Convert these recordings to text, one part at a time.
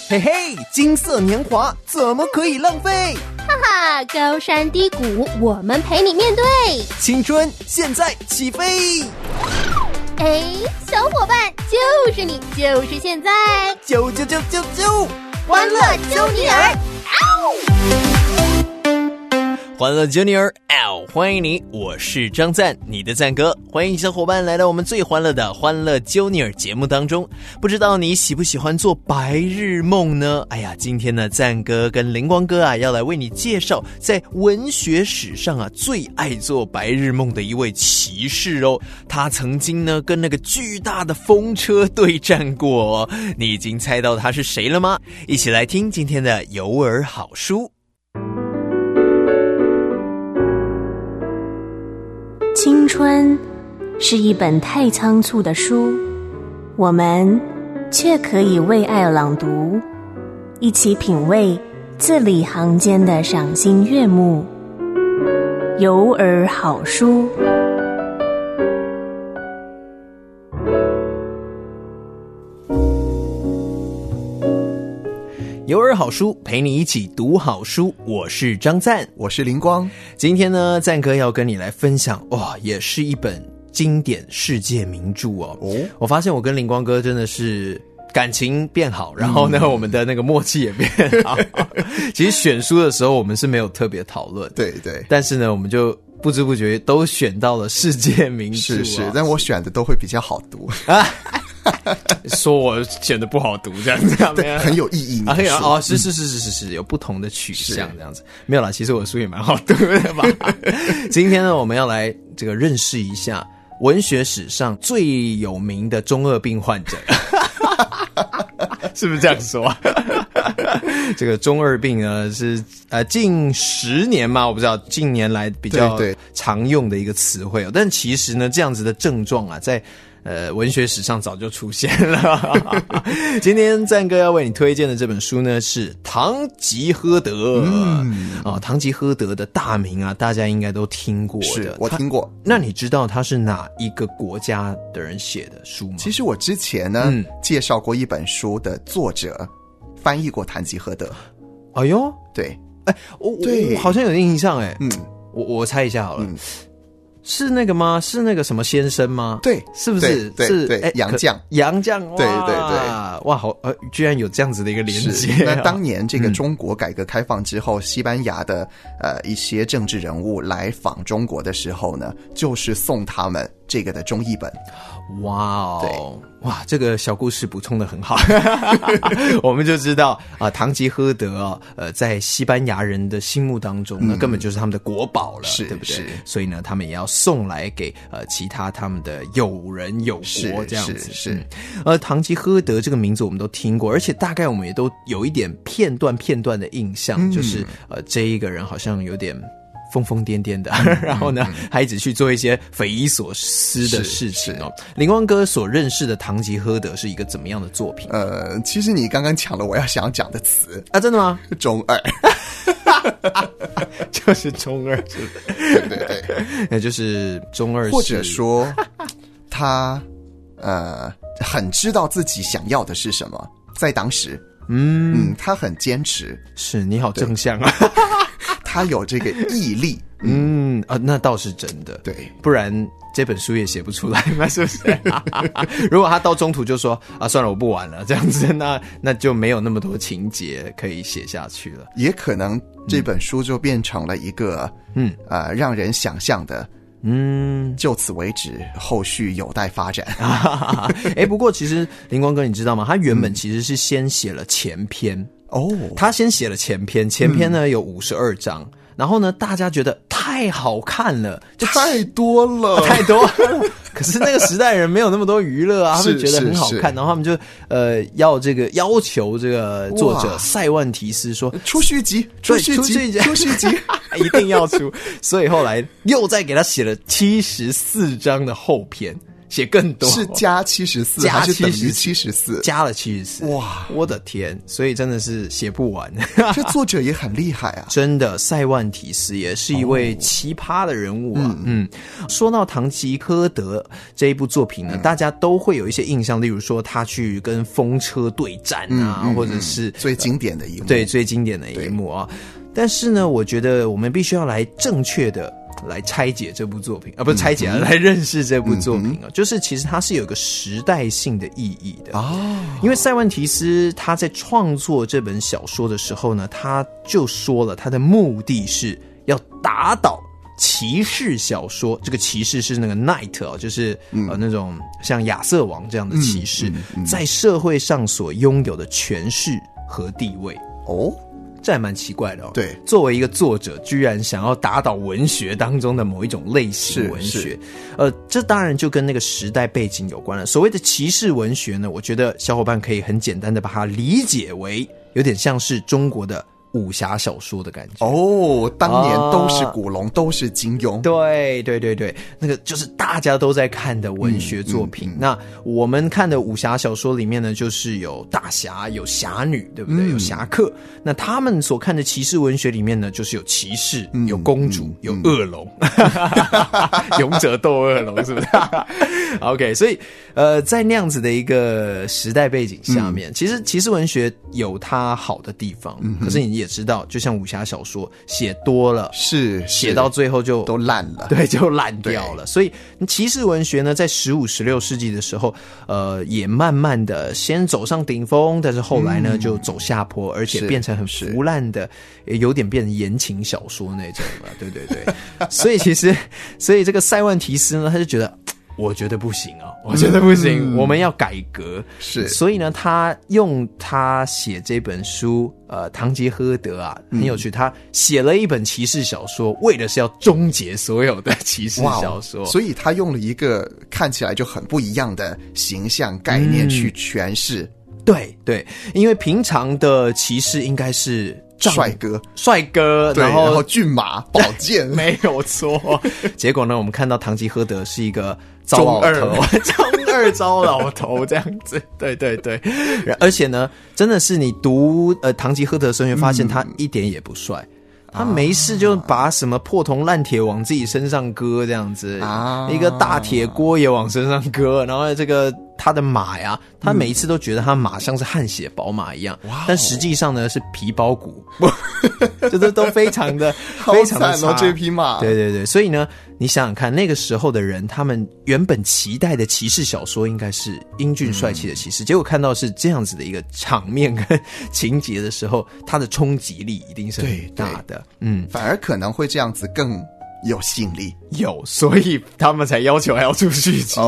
嘿嘿，金色年华怎么可以浪费？ 哈哈，高山低谷我们陪你面对， 青春现在起飞。 哎，小伙伴，就是你，就是现在， 啾， 欢乐揪尼尔， 欢乐揪尼尔，欢迎你，我是张赞，你的赞哥，欢迎小伙伴来到我们最欢乐的欢乐揪尼尔节目当中。不知道你喜不喜欢做白日梦呢？哎呀，今天呢，赞哥跟灵光哥啊，要来为你介绍在文学史上啊最爱做白日梦的一位骑士哦。他曾经呢跟那个巨大的风车对战过哦。你已经猜到他是谁了吗？一起来听今天的有耳好书。 青春是一本太仓促的书，我们却可以为爱朗读，一起品味字里行间的赏心悦目。有耳好书。 有耳好书，陪你一起读好书。我是张赞， 我是灵光。 今天呢，赞哥要跟你来分享，也是一本经典世界名著哦。我发现我跟灵光哥真的是感情变好，然后呢，我们的那个默契也变好。其实选书的时候，我们是没有特别讨论， 对对， 但是呢，我们就不知不觉都选到了世界名著， 是，但我选的都会比较好读啊。说我选的不好读这样子， 对，很有意义啊，是，有不同的取向这样子。没有啦，其实我的书也蛮好读的吧。今天呢，我们要来这个认识一下文学史上最有名的中二病患者，是不是这样说？这个中二病呢是近10年嘛，我不知道近年来比较常用的一个词汇哦。但其实呢，这样子的症状啊，在文学史上早就出现了。今天赞哥要为你推荐的这本书呢是《堂吉诃德》。堂吉诃德的大名啊，大家应该都听过的。 是，我听过。 那你知道他是哪一个国家的人写的书吗？ 其实我之前呢，介绍过一本书的作者翻译过堂吉诃德。 哎呦， 对， 我好像有印象哎。我猜一下好了。是那个吗？是那个什么先生吗？ 对， 是不是？ 对，杨绛， 对，哇，好，居然有这样子的一个连接。 那当年这个中国改革开放之后，西班牙的一些政治人物来访中国的时候呢，就是送他们这个的中译本。 哇哦，对，哇，这个小故事补充的很好。我们就知道堂吉诃德在西班牙人的心目当中呢，根本就是他们的国宝了，对不对？所以呢，他们也要送来给其他他们的友人友国这样子。是，堂吉诃德这个名字我们都听过，而且大概我们也都有一点片段的印象，就是这一个人好像有点疯疯癫癫的，然后呢，还一直去做一些匪夷所思的事情哦。灵光哥所认识的堂吉诃德是一个怎么样的作品？ 其实你刚刚讲了我要想要讲的词啊，真的吗？ 中二， 就是中二，对，那就是中二， 或者说他很知道自己想要的是什么，在当时，他很坚持。 是，你好正向啊。 他有这个毅力， 那倒是真的， 对， 不然这本书也写不出来嘛，是不是？如果他到中途就说算了，我不玩了，这样子，那就没有那么多情节可以写下去了。 也可能这本书就变成了一个让人想象的。就此为止，后续有待发展。 不过其实灵光哥你知道吗？他原本其实是先写了前篇。他先写了前篇呢有52章，然后呢大家觉得太好看了， 太多了， 可是那个时代人没有那么多娱乐啊，他们觉得很好看，然后他们就要求这个作者塞万提斯说出续集， 一定要出，所以后来又再给他写了74章的后篇。 写更多， 是加74还是等于74？ 加了74。 哇， 我的天！所以真的是写不完。 这作者也很厉害啊， 真的，塞万提斯也是一位奇葩的人物啊。说到堂吉诃德这一部作品呢，大家都会有一些印象，例如说他去跟风车对战啊，或者是最经典的一幕， 对，最经典的一幕啊。但是呢，我觉得我们必须要来正确的来拆解这部作品，不是拆解，来认识这部作品啊。就是其实它是有一个时代性的意义的因为塞万提斯他在创作这本小说的时候呢，他就说了他的目的是要打倒骑士小说，这个骑士是那个 knight 就是那种像亚瑟王这样的骑士，在社会上所拥有的权势和地位这还蛮奇怪的对， 作为一个作者，居然想要打倒文学当中的某一种类型文学，这当然就跟那个时代背景有关了。所谓的骑士文学呢，我觉得小伙伴可以很简单的把它理解为，有点像是中国的武侠小说的感觉当年都是古龙，都是金庸， 对，那个就是大家都在看的文学作品。那我们看的武侠小说里面呢，就是有大侠，有侠女，对不对？有侠客。那他们所看的骑士文学里面呢，就是有骑士，有公主，有恶龙，勇者斗恶龙，是不是？OK， 所以在那样子的一个时代背景下面，其实骑士文学有它好的地方，可是你也知道，就像武侠小说写多了， 是写到最后就都烂了， 对，就烂掉了。所以骑士文学呢，在15、16世纪的时候，也慢慢的先走上顶峰，但是后来呢，就走下坡，而且变成很腐烂的，有点变成言情小说那种了。对，所以这个塞万提斯呢，他就觉得。我觉得不行我觉得不行，我们要改革。 是， 所以呢，他用他写这本书，堂吉诃德很有趣，他写了一本骑士小说，为的是要终结所有的骑士小说。 所以他用了一个看起来就很不一样的形象概念去诠释。 对，因为平常的骑士应该是帅哥， 然后骏马宝剑没有错。结果呢，我们看到堂吉诃德是一个糟老头，中二糟老头这样子。对，而且呢，真的是你读堂吉诃德的时候，你会发现他一点也不帅。他没事就把什么破铜烂铁往自己身上搁这样子，一个大铁锅也往身上搁，然后这个他的马呀，他每一次都觉得他马像是汗血宝马一样，但实际上呢是皮包骨，这都非常的非常的差这匹马。 对，所以呢，你想想看，那个时候的人，他们原本期待的骑士小说应该是英俊帅气的骑士，结果看到是这样子的一个场面跟情节的时候，它的冲击力一定是很大的。 反而可能会这样子更有吸引力， 所以他们才要求还要出续集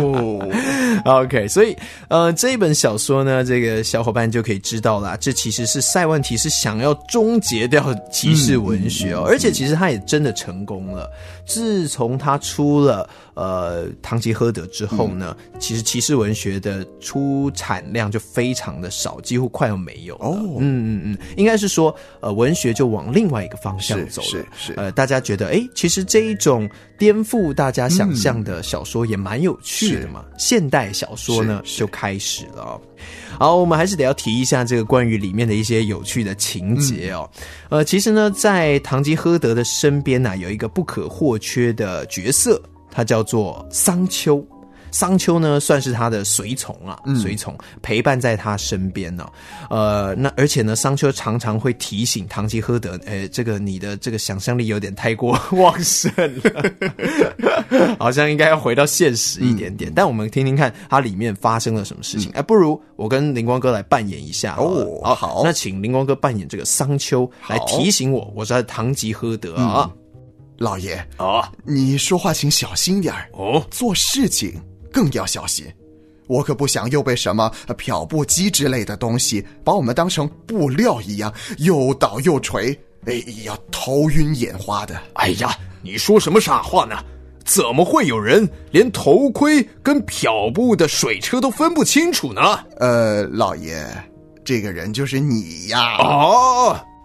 OK， 所以这一本小说呢，这个小伙伴就可以知道啦，这其实是塞万提斯想要终结掉骑士文学而且其实他也真的成功了。自从他出了堂吉诃德之后呢，其实骑士文学的出产量就非常的少，几乎快要没有了。应该是说文学就往另外一个方向走了。 是大家觉得其实这一种颠覆大家想象的小说也蛮有趣的嘛，现代小说呢就开始了好，我们还是得要提一下这个关于里面的一些有趣的情节其实呢，在堂吉诃德的身边有一个不可或缺的角色，他叫做桑丘。桑丘呢，算是他的随从随从陪伴在他身边那而且呢，桑丘常常会提醒堂吉诃德，这个你的这个想象力有点太过旺盛了，好像应该要回到现实一点点。但我们听听看，它里面发生了什么事情。不如我跟灵光哥来扮演一下好， 那请灵光哥扮演这个桑丘，来提醒我是堂吉诃德老爷你说话请小心点做事情更要小心，我可不想又被什么漂布机之类的东西把我们当成布料一样又倒又垂，要头晕眼花的。 哎呀，你说什么傻话呢？怎么会有人连头盔跟漂布的水车都分不清楚呢？ 老爷，这个人就是你呀。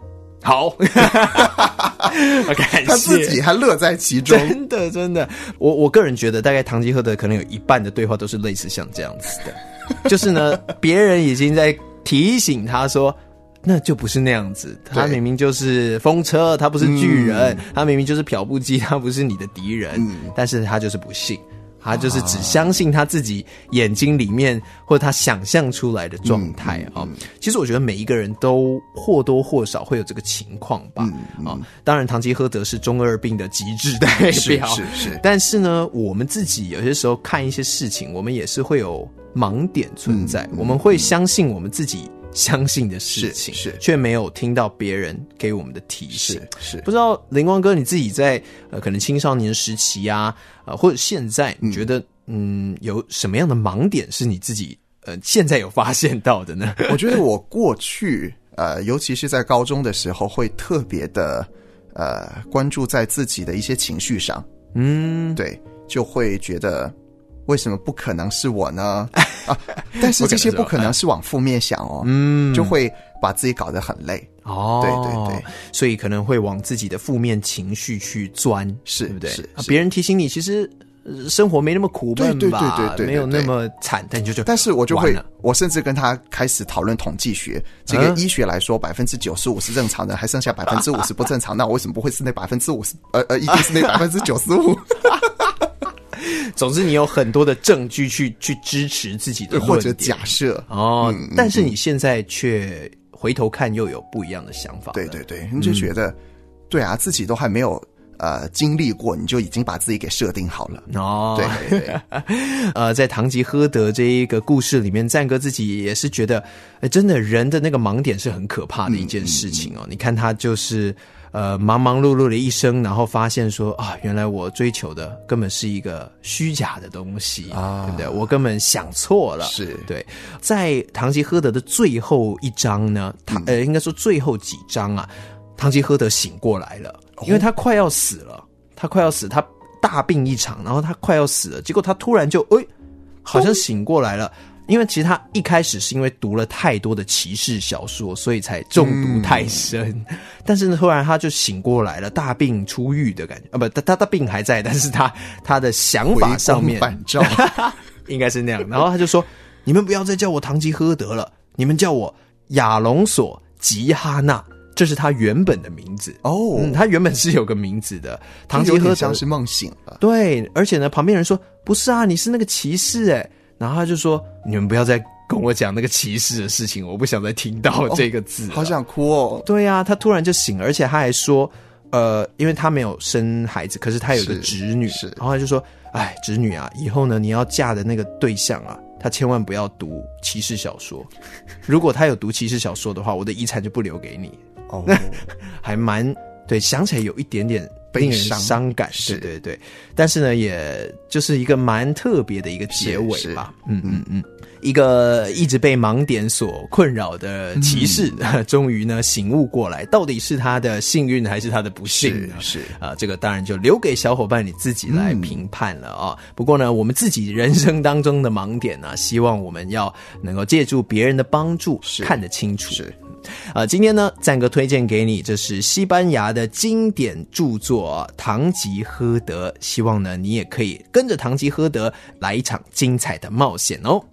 好，感谢他自己还乐在其中。 真的，我个人觉得，大概堂吉诃德可能有一半的对话都是类似像这样子的，就是呢，别人已经在提醒他说。那就不是那样子，他明明就是风车，他不是巨人，他明明就是漂布机，他不是你的敌人，但是他就是不信，他就是只相信他自己眼睛里面或者他想象出来的状态啊。其实我觉得每一个人都或多或少会有这个情况吧。当然堂吉诃德是中二病的极致代表， 是。 但是呢，我们自己有些时候看一些事情，我们也是会有盲点存在，我们会相信我们自己相信的事情，是却没有听到别人给我们的提醒。 是不知道凌光哥你自己在可能青少年时期啊，或者现在你觉得有什么样的盲点是你自己现在有发现到的呢？ 我觉得我过去尤其是在高中的时候会特别的关注在自己的一些情绪上。对，就会觉得为什么不可能是我呢？但是这些不可能是往负面想哦，就会把自己搞得很累。对， 所以可能会往自己的负面情绪去钻， 是对不对？ 是别人提醒你，其实生活没那么苦闷吧， 对， 没有那么惨，但是我就会，我甚至跟他开始讨论统计学。这个医学来说，95%是正常的，还剩下50%不正常，那我为什么不会是那50%？一定是那95%。 总之，你有很多的证据去支持自己的论点或者假设但是你现在却回头看又有不一样的想法。 对，你就觉得，对啊，自己都还没有经历过，你就已经把自己给设定好了。对。 在堂吉诃德这一个故事里面，赞哥自己也是觉得，真的人的那个盲点是很可怕的一件事情哦。你看他就是忙忙碌碌的一生，然后发现说原来我追求的根本是一个虚假的东西对不对？我根本想错了。 是对。 在堂吉诃德的最后一章呢，应该说最后几章啊，堂吉诃德醒过来了，因为他快要死了，他大病一场，然后他快要死了，结果他突然就好像醒过来了。因为其实他一开始是因为读了太多的骑士小说，所以才中毒太深。但是呢，突然他就醒过来了，大病初愈的感觉。他的病还在，但是他的想法上面回光返照应该是那样。然后他就说：“你们不要再叫我堂吉诃德了，你们叫我亚隆索吉哈纳。”这是他原本的名字他原本是有个名字的。堂吉诃德像是梦醒了。 对，而且呢，旁边人说：“不是啊，你是那个骑士然后他就说：“你们不要再跟我讲那个骑士的事情，我不想再听到这个字好想哭哦。” 对啊，他突然就醒了，而且他还说，因为他没有生孩子，可是他有个侄女，然后他就说：“哎，侄女啊，以后呢，你要嫁的那个对象啊，他千万不要读骑士小说。如果他有读骑士小说的话，我的遗产就不留给你。”还蛮对，想起来有一点点令人伤感，对，但是呢，也就是一个蛮特别的一个结尾吧。一个一直被盲点所困扰的骑士，终于呢醒悟过来，到底是他的幸运还是他的不幸呢？是这个当然就留给小伙伴你自己来评判了不过呢，我们自己人生当中的盲点呢，希望我们要能够借助别人的帮助看得清楚。今天呢，赞哥推荐给你，这是西班牙的经典著作《堂吉诃德》，希望呢你也可以跟着堂吉诃德来一场精彩的冒险哦。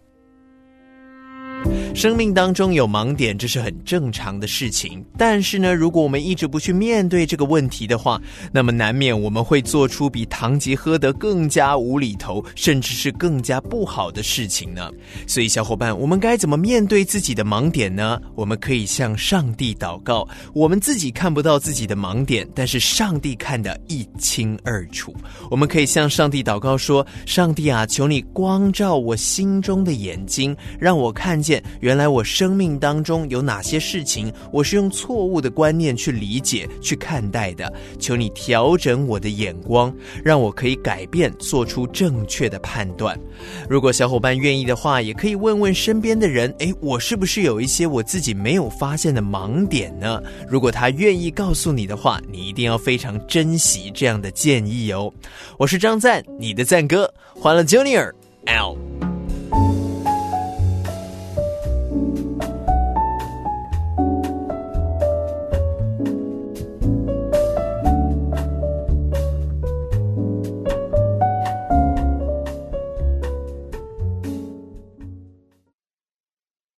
生命当中有盲点，这是很正常的事情，但是呢，如果我们一直不去面对这个问题的话，那么难免我们会做出比堂吉诃德更加无厘头，甚至是更加不好的事情呢。所以小伙伴，我们该怎么面对自己的盲点呢？我们可以向上帝祷告，我们自己看不到自己的盲点，但是上帝看得一清二楚。我们可以向上帝祷告说：上帝啊，求你光照我心中的眼睛，让我看见原来我生命当中有哪些事情我是用错误的观念去理解去看待的，求你调整我的眼光，让我可以改变，做出正确的判断。如果小伙伴愿意的话，也可以问问身边的人，我是不是有一些我自己没有发现的盲点呢？如果他愿意告诉你的话，你一定要非常珍惜这样的建议哦。我是张赞，你的赞哥，欢乐 Junior L